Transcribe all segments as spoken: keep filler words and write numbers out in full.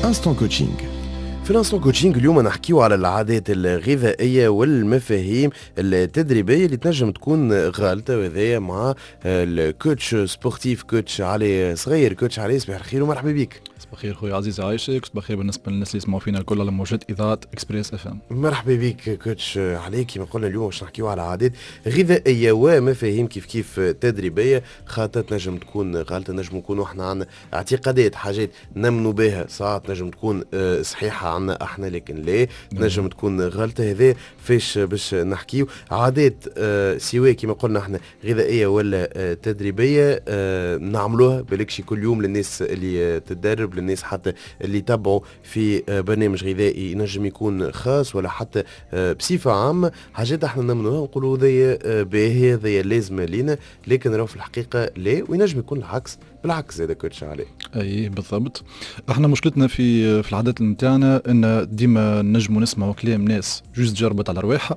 انستون كوتشينج. في الانستون كوتشينج اليوم نحكيو على العادات الغذائيه والمفاهيم التدريبيه اللي تنجم تكون غالطه، وهذايا مع الكوتش سبورتيف كوتش علي صغير. كوتش علي صباح الخير ومرحبا بك. صباح الخير خويا عزيز عايشك، صباح الخير بالنسبه للناس اللي يسمعوا فينا الكل على موجات اذاعه اكسبريس اف ام. مرحبا بك كوتش علي. كما قلنا اليوم باش نحكيو على عادات غذائيه ومفاهيم كيف كيف تدريبيه، خاطر تنجم تكون غالطه، نجم نكونوا احنا عندنا اعتقادات، حاجات نمنوا بها ساعات نجم تكون صحيحه عنا احنا لكن لا تنجم تكون غلطه. هذا فاش باش نحكيو عادات آه سواء كما قلنا احنا غذائيه ولا آه تدريبيه آه نعملوها بالكشي كل يوم للناس اللي تتدرب، للناس حتى اللي يتبعوا في آه برنامج غذائي ينجم يكون خاص ولا حتى آه بصفه عامه. حاجات احنا نمنوها نقولوا ذي آه باهي ذي لازمه لينا، لكن راهو في الحقيقه لا، وينجم يكون العكس. بالعكس هذا كوتش عليه. اي بالضبط. احنا مشكلتنا في في العادات نتاعنا ان ديما نجموا نسمعوا كلام ناس جوست جربت على رواحها.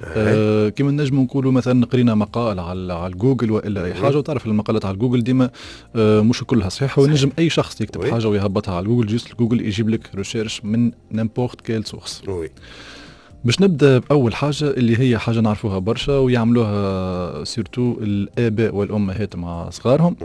آه كما نجموا نقولوا مثلا قرينا مقال على على جوجل والا اي حاجه، وتعرف المقالات على جوجل ديما آه مش كلها صحيحه، ونجم اي شخص يكتب وي. حاجه ويهبطها على جوجل، جوست جوجل يجيب لك ريسيرش من نيمبورت كيل سورس. وي. باش نبدا باول حاجه اللي هي حاجه نعرفوها برشا ويعملوها سيرتو الاباء والامهات مع صغارهم،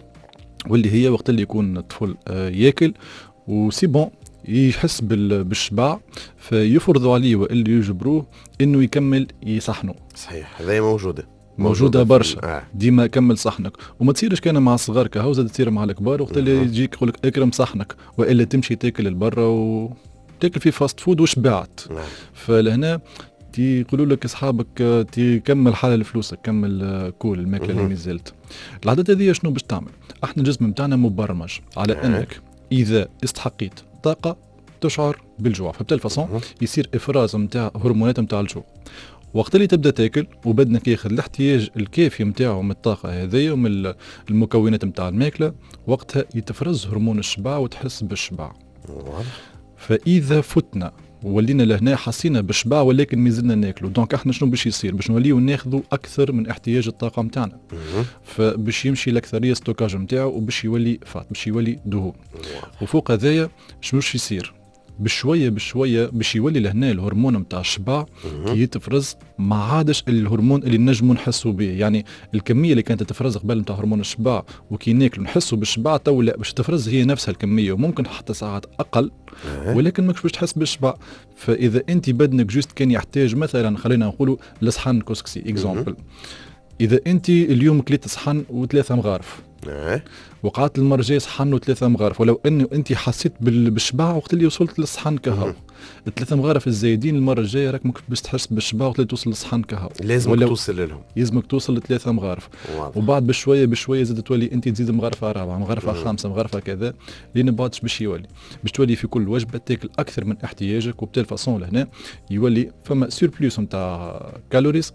واللي هي وقت اللي يكون الطفل ياكل وسي بون يحس بالشبع فيفرضوا عليه واللي يجبروه انه يكمل يصحنه. صحيح، هذه موجوده موجوده برشا. آه. ديما كمل صحنك، وما تصيرش كان مع الصغار كهو، زاد تصير مع الكبار وقت اللي يجيك يقول لك اكرم صحنك، والا تمشي تاكل البرا وتاكل في فاست فود وشبعت. آه. فلهنا يقولوا لك اصحابك تكمل حلال فلوسك، كمل كول الماكله اللي مازالت. العادات هذه شنو باش تعمل؟ احنا الجسم نتاعنا مبرمج على انك اذا استحقيت طاقه تشعر بالجوع، فبتل فاصون يصير افراز نتاع هرمونات نتاع الجوع. وقت اللي تبدا تاكل وبدنك ياخذ الاحتياج الكافي نتاعو من الطاقه هذه ومن المكونات نتاع الماكله، وقتها يتفرز هرمون الشبع وتحس بالشبع. فاذا فتنا ولينا لهنا حسينا بالشبع ولكن مازلنا ناكلوا، دونك احنا شنو باش يصير؟ باش نوليو ناخذوا اكثر من احتياج الطاقه نتاعنا، فباش يمشي الاكثريه ستوكاج نتاعو وباش يولي فات، باش يولي دهون. وفوق هذايا شنو باش يصير؟ بشويه بشويه باش يولي لهنا الهرمون نتاع الشبع كي يتفرز ما عادش الهرمون اللي نجموا نحسوا به، يعني الكميه اللي كانت تتفرز قبل نتاع هرمون الشبع وكي ناكلوا نحسوا بالشبع، تو لا باش تفرز هي نفسها الكميه وممكن حتى ساعات اقل، ولكن ماكش باش تحس بالشبع. فاذا انت بدنك جوست كان يحتاج مثلا خلينا نقولوا لصحن كسكسي اكزامبل، اذا انت اليوم كليت صحن وثلاثه مغارف وقعت المره الجايه صحن وثلاثه مغارف، ولو انه انت حسيت بالشبع وقت اللي وصلت للصحن كهو، الثلاثه مغارف الزايدين المره الجايه راك ممكن باش تحس بالشبع وقت اللي توصل للصحن كهو، لازمك توصل لهم، لازمك توصل لثلاثه مغارف. وبعد بشويه بشويه زاد تولي انت تزيد مغرفه رابعه، مغرفه خامسه، مغرفه كذا، لين بعدش باش يولي باش تولي في كل وجبه تاكل اكثر من احتياجك، وبتال فاصون لهنا يولي فما سوربلوس نتاع كالوريز.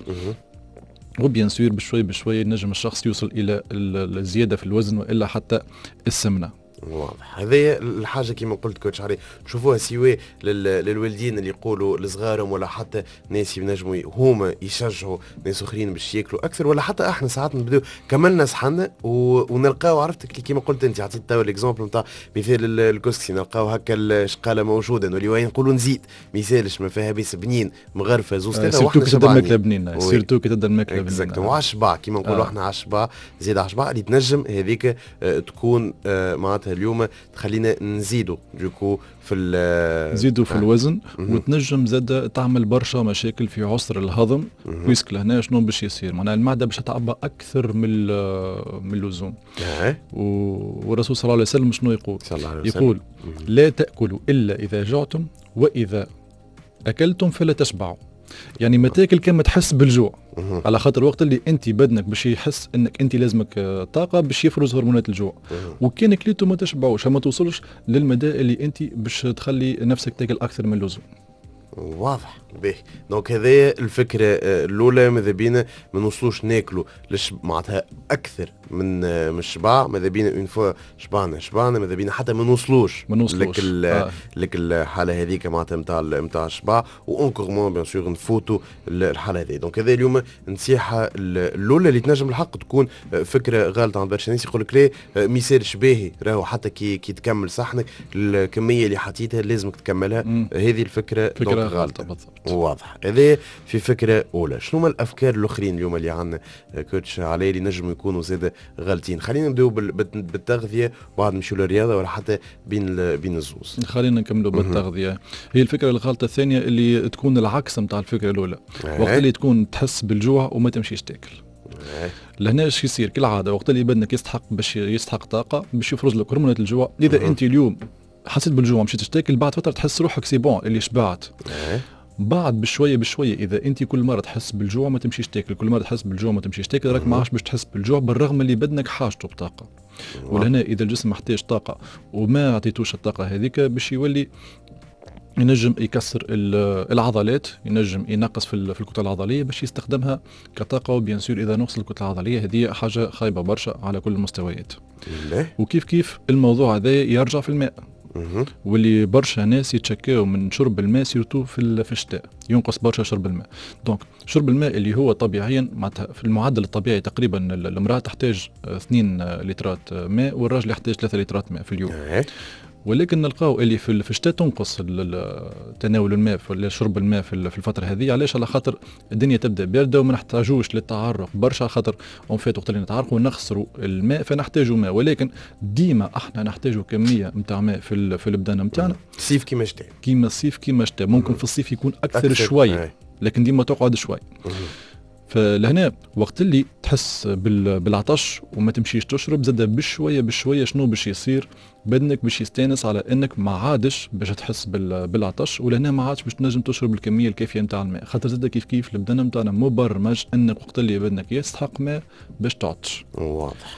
وبيان سور بشوي بشوي نجم الشخص يوصل الى الزياده في الوزن والا حتى السمنه. واضح. هذه الحاجه كما قلت كوتش علي نشوفوها سواء للوالدين اللي يقولوا لصغارهم ولا حتى ناس ينجموا هما يشجعوا ناس اخرين باش ياكلوا اكثر، ولا حتى احنا ساعات نبداو كملنا صحنا ونلقاو عرفتك كما قلت انت عطيت تو الاكزامبل نتاع مثال الكسكسي، نلقاو هكا الشقاله موجوده نوليو نقولوا نزيد مثالش ما فيها بس بنين مغرفه زوز ثلاثه وحنا شبعانين. الماكله بنينه سيرتو كي تبدا الماكله بنينه اكزاكتو على الشبع كما نقولوا احنا على الشبع زيد على الشبع اللي تنجم هذيك تكون معناتها اليوم تخلينا نزيدوا دوكو في نزيدوا في الوزن، وتنجم زاد تعمل برشا مشاكل في عسر الهضم. ويسك لهنا شنو باش يصير؟ معناها المعده باش تعبى اكثر من من اللزوم. والرسول صلى الله عليه وسلم شنو يقول؟ يقول لا تاكلوا الا اذا جعتم واذا اكلتم فلا تشبعوا، يعني ما تاكل كما تحس بالجوع، على خاطر الوقت اللي انت بدنك باش يحس انك انت لازمك طاقه باش يفرز هرمونات الجوع، وكان كليتو ما تشبعوش ما توصلش للمدى اللي انت باش تخلي نفسك تاكل اكثر من اللزوم. واضح باهي. دونك هذايا الفكره الاولى، ماذا بينا ما نوصلوش ناكلوا لش معناتها اكثر من من الشبع، ماذا بينا اون فوا شبعنا شبعنا ماذا بينا حتى ما نوصلوش ما نوصلوش لك آه. لك الحاله هذيك معناتها نتاع نتاع الشبع، وانكور مون بيان سور نفوتوا الحاله هذه. دونك هذا اليوم النصيحه الاولى اللي تنجم الحق تكون فكره غالطه عند برشا ناس، يقول لك لا ما يصيرش باهي راهو حتى كي كي تكمل صحنك الكميه اللي حطيتها لازمك تكملها. هذه الفكره فكره غالطه بالضبط. واضح. هذه في فكره اولى. شنو هما الافكار الاخرين اليوم اللي عندنا كوتش علي اللي نجم يكونوا زاد غالطين؟ خلينا نبداو بالتغذيه وبعد نمشيو للرياضه ولا حتى بين بين الزوز. خلينا نكملوا بالتغذيه. هي الفكره الغلطه الثانيه اللي تكون العكس نتاع الفكره الاولى، وقت اللي تكون تحس بالجوع وما تمشيش تاكل. لهنا ايش يصير كالعاده؟ وقت اللي بدنك يستحق باش يستحق طاقه باش يفرز لك هرمونات الجوع. اذا انت اليوم حسيت بالجوع مشيت تاكل، بعد فتره تحس روحك سي بون اللي شبعت. بعد بشويه بشويه اذا انت كل مره تحس بالجوع ما تمشيش تاكل، كل مره تحس بالجوع ما تمشيش تاكل، راك ما عادش باش تحس بالجوع بالرغم اللي بدنك حاجته بطاقه. ولهنا اذا الجسم محتاج طاقه وما عطيتوش الطاقه هذيك باش يولي ينجم يكسر العضلات، ينجم ينقص في الكتله العضليه باش يستخدمها كطاقه. وبيان سور اذا نقص الكتله العضليه هذه حاجه خايبه برشا على كل المستويات. وكيف كيف الموضوع هذا يرجع في الماء، واللي برشا ناس يتشكاو من شرب الماء سيرتو في في الشتاء، ينقص برشا شرب الماء. دونك شرب الماء اللي هو طبيعيا معناتها في المعدل الطبيعي تقريبا المراه تحتاج اثنين لترات ماء والراجل يحتاج ثلاثة لترات ماء في اليوم. ولكن نلقاو اللي في في الشتاء تنقص تناول الماء في شرب الماء في الفتره هذه. علاش؟ على خاطر الدنيا تبدا بارده وما نحتاجوش للتعرق برشا، على خاطر اون فيت وقت اللي نتعرقوا ونخسروا الماء فنحتاجوا ماء. ولكن ديما احنا نحتاجوا كميه نتاع ماء في في البدانه نتاعنا. الصيف كيما الشتاء، كيما الصيف كيما الشتاء. ممكن في الصيف يكون اكثر, أكثر شويه، لكن ديما تقعد شوي. فلهنا وقت اللي تحس بالعطش وما تمشيش تشرب زاد بشويه بشويه شنو باش يصير؟ بدنك باش يستانس على انك ما عادش باش تحس بالعطش، ولهنا ما عادش باش تنجم تشرب الكميه الكافيه نتاع الماء، خاطر زاد كيف كيف البدن نتاعنا مبرمج انك وقت اللي بدنك يستحق ماء باش تعطش. واضح.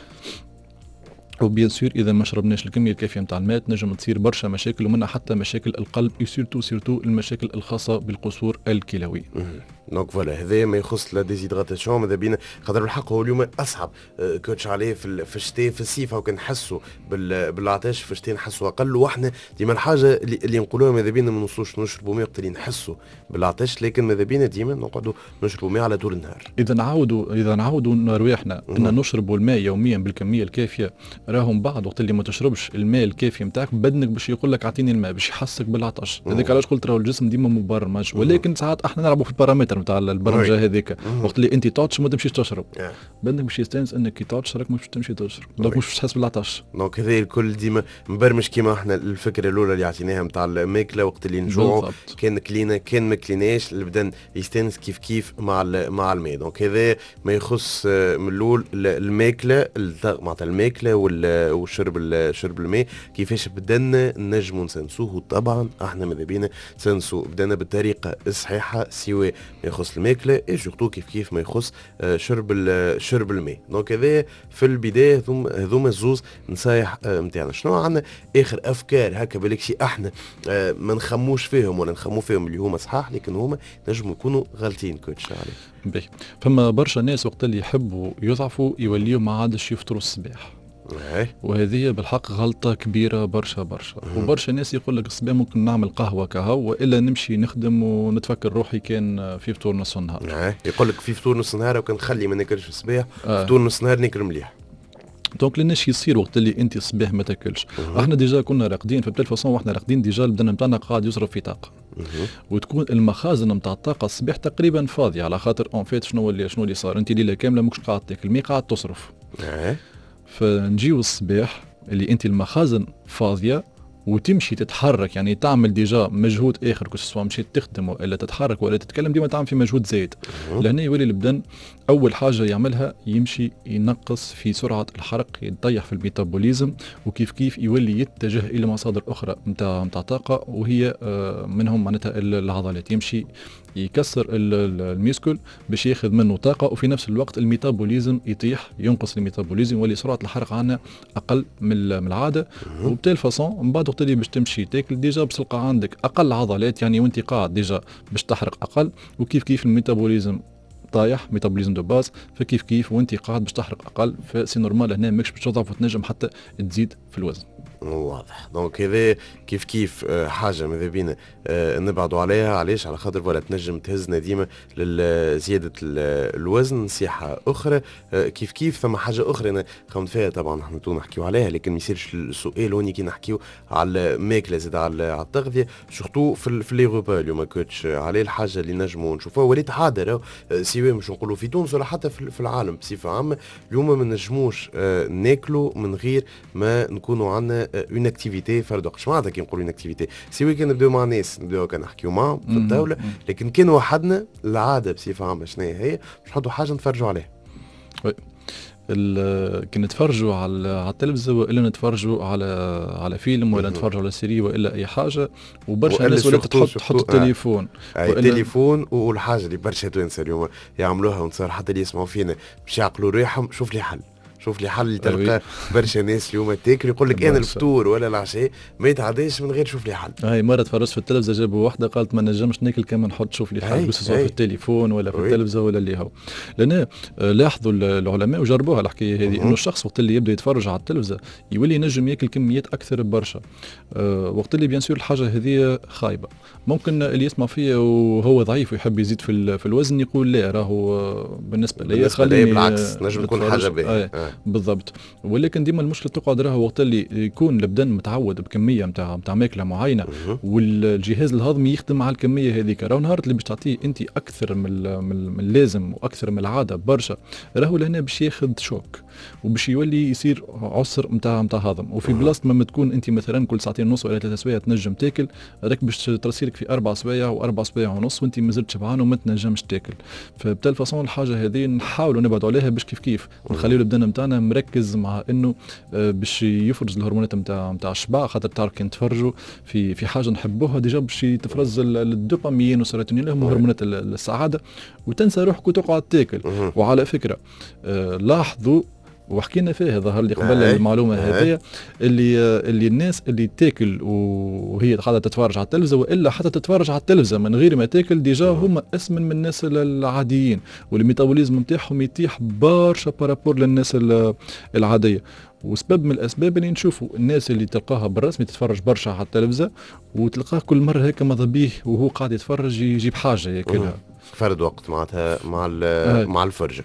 وبيان سور اذا ما شربناش الكميه الكافيه نتاع الماء تنجم تصير برشا مشاكل، ومنها حتى مشاكل القلب، وسيرتو سيرتو المشاكل الخاصه بالقصور الكلوي. دونك فوالا هذا ما يخص لا ديزيدراتاسيون. ماذا بينا خاطر بالحق هو اليوم اصعب كوتش عليه في في الشتاء. في الصيف هاو كنحسوا بالعطش، في الشتاء نحسوا اقل. واحنا ديما الحاجه اللي, اللي نقولوها ماذا بينا ما نوصلوش نشربوا ماء وقت اللي نحسوا بالعطش، لكن ماذا بينا ديما نقعدوا نشربوا ماء على طول النهار. اذا نعاودوا اذا نعاودوا رواحنا ان نشربوا الماء يوميا بالكميه الكافيه، راهم بعد وقت اللي ما تشربش الماء الكافي نتاعك بدنك باش يقول لك اعطيني الماء باش يحسك بالعطش. هذاك علاش قلت راهو الجسم ديما مبرمج. ولكن ساعات احنا نلعبوا في البارامتر نتاع البرمجه هذيك. وقت اللي انت تعطش ما تمشيش تشرب، بدنك باش يستانس انك كي تعطش راك مش تمشي تشرب، دونك مش تحس بالعطش. دونك هذا الكل ديما مبرمج كيما احنا الفكره الاولى اللي عطيناها نتاع الماكله. وقت اللي نجوعوا كان كلينا كان ما كليناش البدن يستانس كيف كيف مع مع الماء. دونك هذا ما يخص من الاول الماكله معناتها الماكله والشرب شرب الماء. كيفاش بدنا نجموا نسنسوه؟ طبعا احنا ماذا بينا نسنسو بدنا بالطريقه الصحيحه، سواء ما يخص الماكله اي سورتو كيف كيف ما يخص شرب شرب الماء. دونك هذا في البدايه هذوما الزوز نصايح نتاعنا. شنو عندنا اخر افكار هكا بالك شي احنا ما نخموش فيهم ولا نخمو فيهم اللي هما صحاح لكن هما نجموا يكونوا غالطين كوتش عليه؟ باهي، فما برشا ناس وقت اللي يحبوا يضعفوا يوليوا ما عادش يفطروا الصباح، وهذه بالحق غلطة كبيرة برشا برشا. وبرشا ناس يقول لك الصباح ممكن نعمل قهوة كهو وإلا نمشي نخدم ونتفكر روحي كان في فطور نص النهار. يقول لك في فطور نص النهار وكان نخلي ما ناكلش الصباح، آه. فطور نص النهار ناكل مليح. دونك لناش يصير وقت اللي انت الصباح ما تاكلش. احنا ديجا كنا راقدين فبتل فاصون واحنا راقدين ديجا البدن نتاعنا قاعد يصرف في طاقه، وتكون المخازن نتاع الطاقه الصباح تقريبا فاضيه، على خاطر اون فيت شنو اللي شنو اللي صار؟ انت ليله كامله ماكش قاعد تاكل مي قاعد تصرف. فنجيو الصباح اللي انت المخازن فاضيه وتمشي تتحرك، يعني تعمل ديجا مجهود اخر كو سواء مشيت تخدم ولا تتحرك ولا تتكلم، ديما تعمل في مجهود زايد. لهنا يولي البدن اول حاجه يعملها يمشي ينقص في سرعه الحرق، يطيح في الميتابوليزم، وكيف كيف يولي يتجه الى مصادر اخرى نتاع نتاع طاقه، وهي منهم معناتها العضلات. يمشي يكسر الميسكل باش ياخذ منه طاقه، وفي نفس الوقت الميتابوليزم يطيح، ينقص الميتابوليزم واللي سرعه الحرق عندنا اقل من العاده. وبتال فاصون من بعد وقت اللي باش تمشي تاكل ديجا باش تلقى عندك اقل عضلات، يعني وانت قاعد ديجا باش تحرق اقل، وكيف كيف الميتابوليزم طايح، ميتابوليزم دو باز، فكيف كيف وانت قاعد باش تحرق اقل، فسي نورمال هنا ماكش باش تضعف وتنجم حتى تزيد في الوزن. واضح. دونك هذا كيف كيف حاجه ماذا بينا نبعدوا عليها. علاش؟ على خاطر ولا تنجم تهزنا ديما لزياده الوزن. نصيحه اخرى كيف كيف ثم حاجه اخرى انا خمت فيها، طبعا احنا تو نحكيو عليها لكن ما يصيرش السؤال هوني كي نحكيو على الماكله زاد على التغذيه، سورتو في في لي روبا اليوم كوتش عليه الحاجه اللي نجموا نشوفوها ولات عاده سواء مش نقولوا في تونس ولا حتى في العالم بصفه عامه. اليوم ما نجموش ناكلوا من غير ما نكونوا عندنا اون اكتيفيتي فرد وقت. معناتها كي نقولوا اون اكتيفيتي سواء كان نبداو مع ناس نبداو كان نحكيو معهم في الدوله، لكن كان وحدنا العاده بصفه عامه شنو هي؟ باش نحطوا حاجه نتفرجوا عليها. كي نتفرجوا على على التلفزه والا نتفرجوا على على فيلم ولا نتفرجوا على سيري والا اي حاجه، وبرشا ناس ولا تحط تحط التليفون التليفون. والحاجه اللي برشا توانس اليوم يعملوها ونصير حتى اللي يسمعوا فينا باش يعقلوا ريحهم، شوف لي حل شوف لي حل اللي تلقى برشا ناس اليوم تاكل يقول لك انا الفطور ولا العشاء ما يتعداش من غير شوف لي حل. هاي مره تفرجت في التلفزه جابوا واحده قالت ما نجمش ناكل كما نحط شوف لي حل، بس في التليفون ولا في التلفزه ولا اللي هو. لان لاحظوا العلماء وجربوها الحكايه هذه انه الشخص وقت اللي يبدا يتفرج على التلفزه يولي ينجم ياكل كميات اكثر برشا. أه وقت اللي بيان سور الحاجه هذه خايبه. ممكن اللي يسمع فيا وهو ضعيف ويحب يزيد في في الوزن يقول لا راهو بالنسبه لي خليني بالعكس نجم تكون حاجه باهيه. آه. بالضبط. ولكن ديما المشكله تقعد راهو وقت اللي يكون البدن متعود بكميه نتاع نتاع ماكله معينه والجهاز الهضمي يخدم على الكميه هذيك، راهو نهار اللي باش تعطيه انت اكثر من من اللازم واكثر من العاده برشا، راهو لهنا باش ياخذ شوك وباش يولي يصير عسر نتاع نتاع هضم. وفي بلاصه ما تكون انت مثلا كل ساعتين ونص ولا ثلاث سوايع تنجم تاكل، راك باش ترسيلك في اربع سوايع واربع سوايع ونص وانت مازلت شبعان وما تنجمش تاكل. فبتال فاصون الحاجه هذه نحاولوا نبعدوا عليها باش كيف كيف نخليو البدن نتاعنا مركز مع انه باش يفرز الهرمونات نتاع نتاع الشبع. خاطر تعرف كي نتفرجوا في في حاجه نحبوها ديجا باش تفرز الدوبامين والسيروتونين اللي هم هرمونات السعاده وتنسى روحك وتقعد تاكل. وعلى فكره لاحظوا وحكينا فيها ظهر لي قبل المعلومه هذه اللي اللي الناس اللي تاكل وهي قاعده تتفرج على التلفزه والا حتى تتفرج على التلفزه من غير ما تاكل ديجا هم اسمن من الناس العاديين والميتابوليزم نتاعهم يتيح برشا بارابور للناس العاديه. وسبب من الاسباب اللي نشوفوا الناس اللي تلقاها بالرسمي تتفرج برشا على التلفزه وتلقاه كل مره هيك ماذا بيه وهو قاعد يتفرج يجيب حاجه ياكلها فرد وقت معناتها مع مع الفرجه.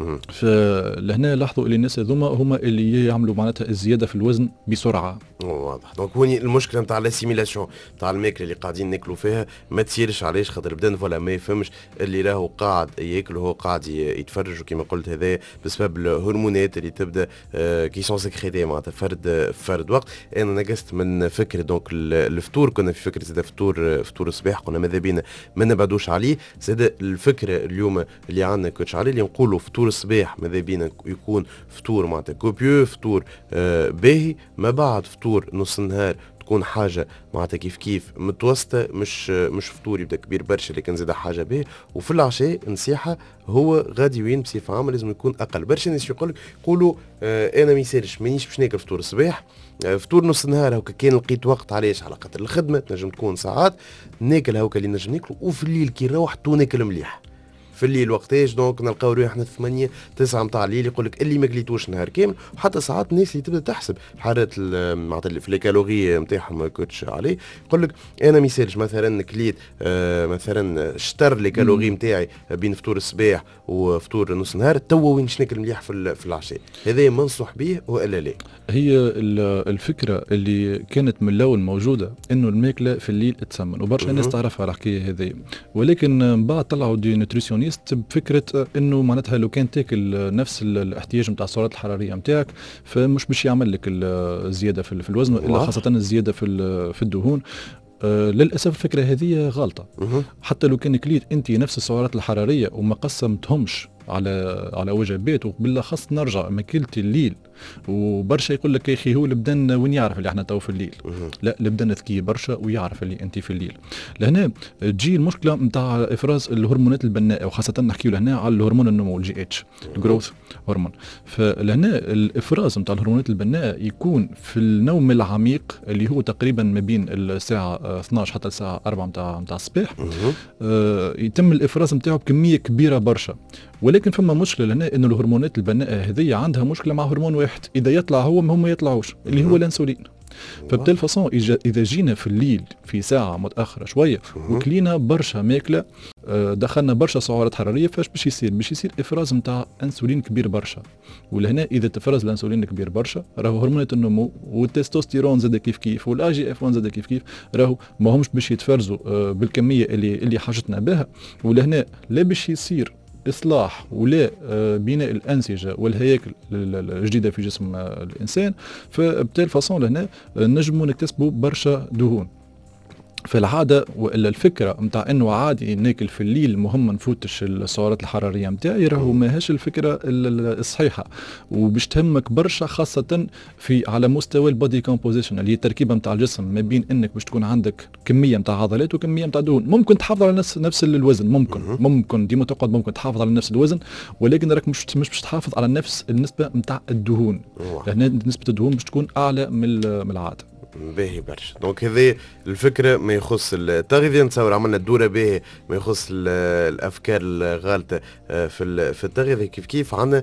فلهنا لاحظوا اللي الناس هذوما هما اللي يعملوا معناتها الزياده في الوزن بسرعه. واضح. دونك هوني المشكله نتاع لاسيميلاسيون نتاع الماكله اللي قاعدين ناكلوا فيها ما تصيرش. علاش؟ خاطر البدن فوالا ما يفهمش اللي راهو قاعد ياكل وهو قاعد يتفرج وكما قلت هذا بسبب الهرمونات اللي تبدا كي سون سكريتي معناتها فرد فرد وقت. انا نقصت من فكره دونك الفطور، كنا في فكره زاد فطور فطور الصباح قلنا ماذا بينا ما نبعدوش عليه. زاد الفكره اليوم اللي عندنا كوتش عليه اللي نقولوا فطور الصباح ماذا بينا يكون فطور معناتها كوبيو فطور آه باهي، ما بعد فطور نص النهار تكون حاجه معناتها كيف كيف متوسطه، مش مش فطور يبدا كبير برشا لكن زاد حاجه باهي. وفي العشاء نصيحه هو غادي وين بصفه عامه لازم يكون اقل. برشا ناس يقول يقولوا آه انا ما يسالش مانيش باش ناكل فطور الصباح آه فطور نص النهار هكا كان لقيت وقت. علاش؟ على خاطر الخدمه نجم تكون ساعات ناكل هكا اللي نجم ناكله، وفي الليل كي نروح تو ناكل مليح في الليل وقتاش دونك نلقاو روحنا ثمانية تسعة متاع الليل يقول لك اللي ما كليتوش نهار كامل. وحتى ساعات الناس اللي تبدا تحسب الحرارات معناتها في الكالوري نتاعهم ما كنتش عليه يقول لك انا مثالش مثلا كليت آه مثلا شتر لي كالوري نتاعي بين فطور الصباح وفطور نص نهار توا وين ناكل مليح في في العشاء. هذا منصح به والا لا؟ هي الفكره اللي كانت من الاول موجوده انه الماكله في الليل تسمن وبرشا ناس تعرفها الحكايه هذه، ولكن من بعد طلعوا دي نوتريسيون بفكره انه معناتها لو كان تاكل نفس الاحتياج نتاع السعرات الحراريه نتاعك فمش باش يعمل لك الزياده في الوزن الا خاصه الزياده في في الدهون. آه للاسف الفكره هذه غلطه. حتى لو كان كليت انت نفس السعرات الحراريه وما قسمتهمش على على وجبات، وبالاخص نرجع ماكلة الليل. وبرشا يقول لك يا اخي هو البدن وين يعرف اللي احنا تو في الليل؟ لا، البدن ذكي برشا ويعرف اللي انت في الليل. لهنا تجي المشكله نتاع افراز الهرمونات البناءه، وخاصه نحكيو لهنا على الهرمون النمو الجي اتش، الجروث هرمون. فلهنا الافراز نتاع الهرمونات البناءه يكون في النوم العميق اللي هو تقريبا ما بين الساعه اثناش حتى الساعه أربعة نتاع نتاع الصباح. آه يتم الافراز نتاعو بكميه كبيره برشا. ولكن فما مشكله لهنا انه الهرمونات البناءه هذه عندها مشكله مع هرمون واحد، اذا يطلع هو ما هم ما يطلعوش، اللي هو الانسولين. فبتل فاصون اذا جينا في الليل في ساعه متاخره شويه وكلينا برشا ماكله، دخلنا برشا سعرات حراريه، فاش باش يصير؟ باش يصير افراز نتاع انسولين كبير برشا. ولهنا اذا تفرز الانسولين كبير برشا، راهو هرمونات النمو والتستوستيرون زاد كيف كيف والاي جي اف واحد زاد كيف كيف، راهو ما همش باش يتفرزوا بالكميه اللي اللي حاجتنا بها. ولهنا لا باش يصير إصلاح ولا بناء الأنسجة والهياكل الجديدة في جسم الإنسان. فبتال فاصون لهنا نجموا نكتسبوا برشا دهون. فالعادة وإلا الفكرة متاع أنه عادي ناكل في الليل مهم نفوتش السعرات الحرارية متاعي، راهو ماهاش الفكرة الصحيحة، وباش تهمك برشا خاصة في على مستوى البودي كومبوزيشن اللي هي التركيبة متاع الجسم، ما بين أنك باش تكون عندك كمية متاع عضلات وكمية متاع دهون. ممكن تحافظ على نفس نفس الوزن، ممكن ممكن ديما تقعد ممكن تحافظ على نفس الوزن، ولكن راك مش مش باش تحافظ على نفس النسبة متاع الدهون، لأن نسبة الدهون باش تكون أعلى من العادة. باهي برشا. دونك هذه الفكره ما يخص التغذيه، نتصور عملنا الدوره باهي ما يخص الافكار الغالطه في في التغذيه. كيف كيف عندنا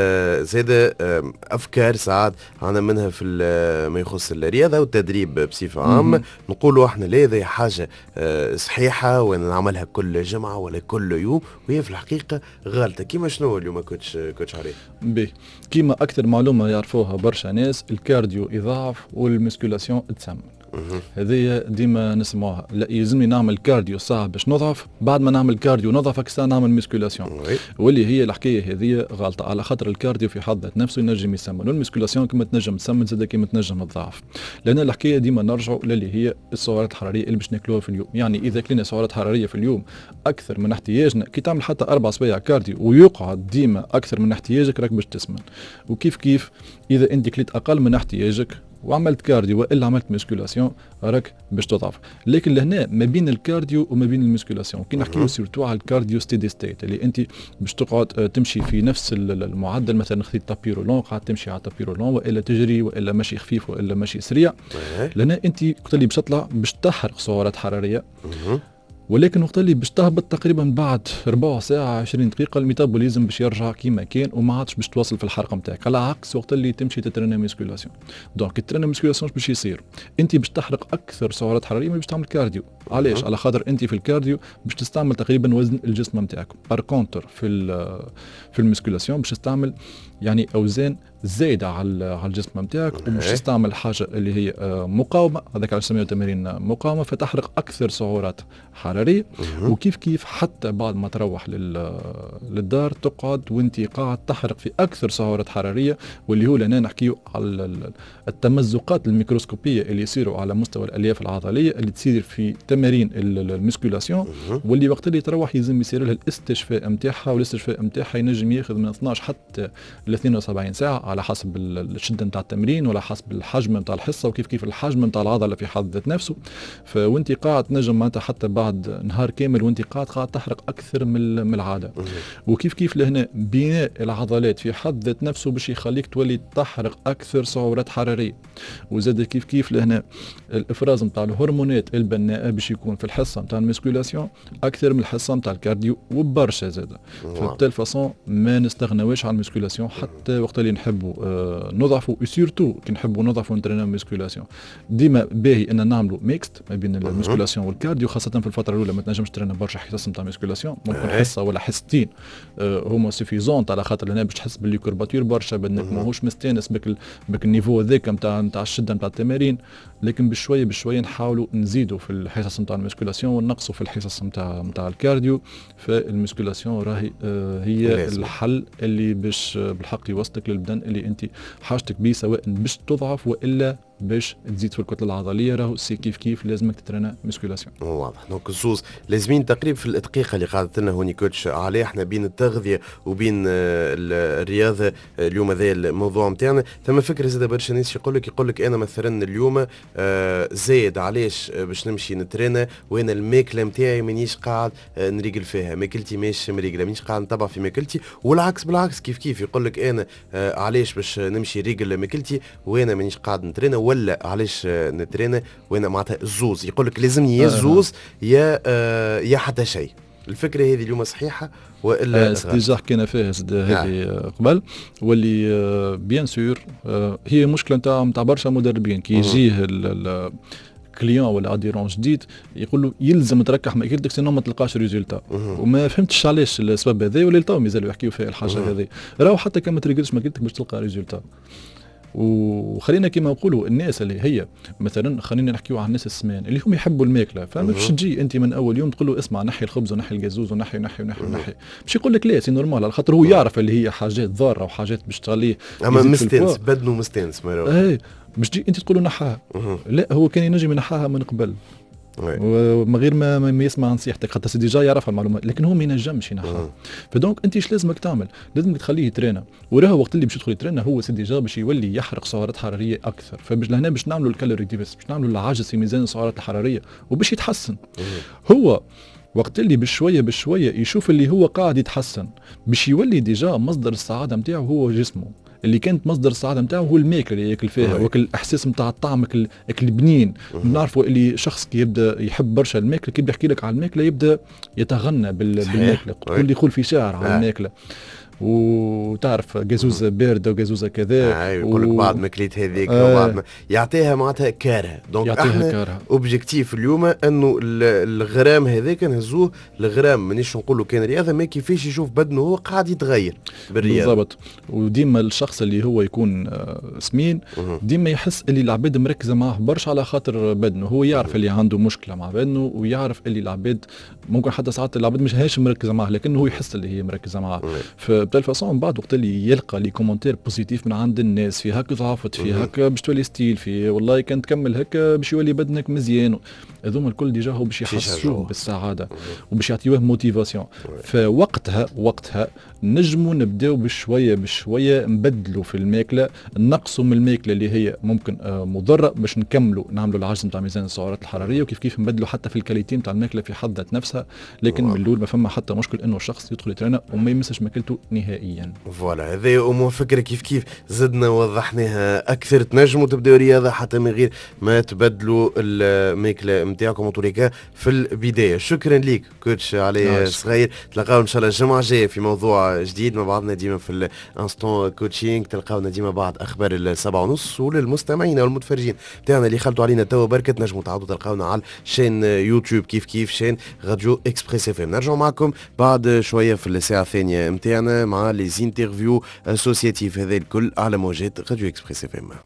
زاده افكار ساعات عندنا منها في ما يخص الرياضه والتدريب بصفه عامه. نقولوا احنا لا هذه حاجه صحيحه وانا نعملها كل جمعه ولا كل يوم، وهي في الحقيقه غالطه. كيما شنو اليوم كوتش كوتش عريف؟ باهي كيما اكثر معلومه يعرفوها برشا ناس، الكارديو يضاعف والمسكولاسيون تسمن. هذه ديما نسمعوها، لا يلزمني نعمل كارديو ساعه باش نضعف، بعد ما نعمل كارديو نضعف اكثر نعمل مسكولاسيون. واللي هي الحكايه هذه غلطه، على خاطر الكارديو في حد ذات نفسه ينجم يسمن، والمسكولاسيون كما تنجم تسمن زاد كما تنجم تضعف. لان الحكايه ديما نرجعوا للي هي السعرات الحراريه اللي باش ناكلوها في اليوم. يعني اذا كلينا سعرات حراريه في اليوم اكثر من احتياجنا، كي تعمل حتى اربع سوايع كارديو ويقعد ديما اكثر من احتياجك راك باش تسمن. وكيف كيف اذا انت كليت اقل من احتياجك وعملت كارديو والا عملت مسكولاسيون راك باش تضعف. لكن لهنا ما بين الكارديو وما بين المسكولاسيون كي نحكيو سيرتو على الكارديو ستيدي ستيت، اللي انت باش تقعد تمشي في نفس المعدل، مثلا خذيت تابي رولون قاعد تمشي على تابي رولون والا تجري والا ماشي خفيف والا ماشي سريع، لهنا انت قلت لي باش تطلع باش تحرق سعرات حراريه، ولكن وقت اللي باش تهبط تقريبا بعد ربع ساعه عشرين دقيقه الميتابوليزم باش يرجع كيما كان وما عادش باش تواصل في الحرقه نتاعك، على عكس وقت اللي تمشي تترينا ميسكولاسيون. دونك الترينا ميسكولاسيون باش يصير انت باش تحرق اكثر سعرات حراريه ما باش تعمل كارديو. علاش؟ على خاطر انت في الكارديو باش تستعمل تقريبا وزن الجسم نتاعك، بار كونتر في في الميسكولاسيون باش تستعمل يعني اوزان زايده على على الجسم نتاعك، وباش تستعمل حاجه اللي هي مقاومه، هذاك على سميها تمارين مقاومه، فتحرق اكثر سعرات حراريه. وكيف كيف حتى بعد ما تروح للدار تقعد وانت قاعد تحرق في اكثر سعرات حراريه، واللي هو لنا نحكيو على التمزقات الميكروسكوبيه اللي يصيروا على مستوى الالياف العضليه اللي تصير في تمارين المسكولاسيون، واللي وقت اللي تروح يلزم يصير لها الاستشفاء نتاعها، والاستشفاء نتاعها ينجم ياخذ من اثناش حتى ل اثنين وسبعين ساعه على حسب الشده نتاع التمرين ولا حسب الحجم نتاع الحصه، وكيف كيف الحجم نتاع العضله في حد ذات نفسه. فوانت قاعد تنجم معناتها حتى بعد نهار كامل وانت قاعد قاعد تحرق اكثر من من العاده. وكيف كيف لهنا بناء العضلات في حد ذات نفسه باش يخليك تولي تحرق اكثر سعرات حراريه. وزاد كيف كيف لهنا الافراز نتاع الهرمونات البناءه باش يكون في الحصه نتاع المسكولاسيون اكثر من الحصه نتاع الكارديو وبرشا زاد. فبتال فاصون ما نستغناوش على المسكولاسيون حتى وقت اللي نحبوا آه نضعفوا، وسيرتو كي نحبوا نضعفوا نترينا مسكولاسيون ديما باهي ان نعملوا ميكست ما بين المسكولاسيون والكارديو، خاصه في الفتره الاولى ما تنجمش ترينا برشا حصص نتاع مسكولاسيون، ممكن حصه ولا حصتين آه هما سوفيزونت، على خاطر هنا باش تحس باللي كورباتور برشا بدنك ماهوش مستانس بك بك النيفو هذاك نتاع نتاع الشده نتاع التمارين. لكن بشويه بشويه نحاولوا نزيدوا في الحصص نتاع المسكولاسيون ونقصوا في الحصص نتاع نتاع الكارديو. فالمسكولاسيون راهي آه هي الحل اللي باش بالحق يوصلك للبدن اللي انت حاجتك به، سواء باش تضعف والا باش تزيد في الكتله العضليه راهو سي كيف كيف لازمك تترينا مسكولاسيون. واضح. دونك الزوز لازمين تقريبا في الدقيقه اللي قعدت لنا هوني كوتش عليه احنا بين التغذيه وبين الرياضه. اليوم هذا الموضوع نتاعنا ثم فكره زاد برشا ناس يقول لك يقول لك انا مثلا اليوم زايد علاش باش نمشي نترينا وانا الماكله نتاعي مانيش قاعد نريقل فيها، ماكلتي ماهيش مريقله، مانيش قاعد نتبع في ماكلتي، والعكس بالعكس كيف كيف يقول لك انا علاش باش نمشي ريقل ماكلتي وانا مانيش قاعد نترينا، ولا علاش نترينا وانا معناتها الزوز. يقول لك لازمني يا الزوز يا آه يا حتى شيء. الفكره هذه اليوم صحيحه والا آه ديجا حكينا فيها هذه آه. قبل واللي آه بيان سور آه هي مشكله نتاع نتاع برشا مدربين كي يجيه كليون ولا اديرون جديد يقول له يلزم تركح ماكلتك سينو ما تلقاش ريزولتا، وما فهمتش علاش السبب هذا ولا تو مازالوا يحكيوا فيها الحاجه هذه. راهو حتى كان ما تريقلش ماكلتك باش تلقى ريزولتا. وخلينا كما نقولوا الناس اللي هي مثلا خلينا نحكيوا عن الناس السمان اللي هم يحبوا الماكله، فما باش تجي انت من اول يوم تقول له اسمع نحي الخبز ونحي الجازوز ونحي ونحي ونحي ونحي باش يقول لك لا سي نورمال، على خاطر هو يعرف اللي هي حاجات ضاره وحاجات باش تخليه اما مستنس بدنه مستنس ما اي باش تجي انت تقول له نحاها. لا هو كان ينجم ينحاها من قبل ومن غير ما, ما يسمع نصيحتك خاطر سي ديجا يعرف المعلومات، لكن هو ما ينجمش ينحاها. فدونك انت ايش لازمك تعمل؟ لازمك تخليه يترينا، وراهو وقت اللي باش يدخل يترينا هو سي ديجا باش يولي يحرق سعرات حراريه اكثر، فباش لهنا باش نعملوا الكالوري ديفيس باش نعملوا العجز في ميزان السعرات الحراريه وباش يتحسن. هو وقت اللي بشويه بشويه يشوف اللي هو قاعد يتحسن باش يولي ديجا مصدر السعاده نتاعو هو جسمه، اللي كانت مصدر السعاده نتاعو هو الماكله اللي ياكل فيها وكل الاحساس نتاع الطعم اكل بنين. نعرفوا اللي شخص كي يبدا يحب برشا الماكله كي يبدا يحكي لك على الماكله يبدا يتغنى بالماكله، كل يقول في شعر على الماكله. وتعرف جازوزه بارده وجازوزه كذا يقول لك و... بعض ماكليت هذيك آه وبعض ما يعطيها معناتها كارهه. دونك احنا اوبجيكتيف اليوم انه الغرام هذاك نهزوه الغرام مانيش نقولوا كان رياضه ما كيفاش يشوف بدنه هو قاعد يتغير بالرياضه بالضبط. وديما الشخص اللي هو يكون سمين ديما يحس اللي العباد مركزه معاه برشا على خاطر بدنه، هو يعرف اللي عنده مشكله مع بدنه ويعرف اللي العباد ممكن حتى ساعات العباد مش هاش مركزه معاه لكنه هو يحس اللي هي مركزه معاه. بتال فاصون بعد وقت اللي يلقى لي كومنتير بوزيتيف من عند الناس في هكا ضعفت في هكا باش تولي ستيل في والله كان تكمل هكا باش يولي بدنك مزيان، هذوما الكل ديجا هو باش يحسوه بالسعاده وباش يعطيوه موتيفاسيون. فوقتها وقتها نجموا نبداو بشويه بشويه نبدلوا في الماكله، نقصوا من الماكله اللي هي ممكن مضره باش نكملوا نعملوا العجز نتاع ميزان السعرات الحراريه، وكيف كيف نبدلوا حتى في الكاليتي نتاع الماكله في حد ذات نفسها. لكن من الاول ما فما حتى مشكل انه الشخص يدخل يترينا وما يمسش ماكلته نهائيا. فوالا هذه امور فكره كيف كيف زدنا وضحناها اكثر. تنجموا تبداو رياضه حتى من غير ما تبدلوا الماكله نتاعكم طريقه في البدايه. شكرا لك كوتش علي صغير، تلقاو ان شاء الله الجمعه الجايه في موضوع جديد مع بعضنا ديما في الانستون كوتشينغ. تلقاونا ديما بعد اخبار السبعة ونص، وللمستمعين والمتفرجين تاعنا اللي خلطوا علينا توا بركه تنجموا تعاودوا تلقاونا على شين يوتيوب كيف كيف شين راديو اكسبريس اف ام. نرجعوا معكم بعد شويه في الساعه الثانيه نتاعنا مع لي انترفيو اسوسياتيف هذا الكل على موجات راديو اكسبريس اف ام.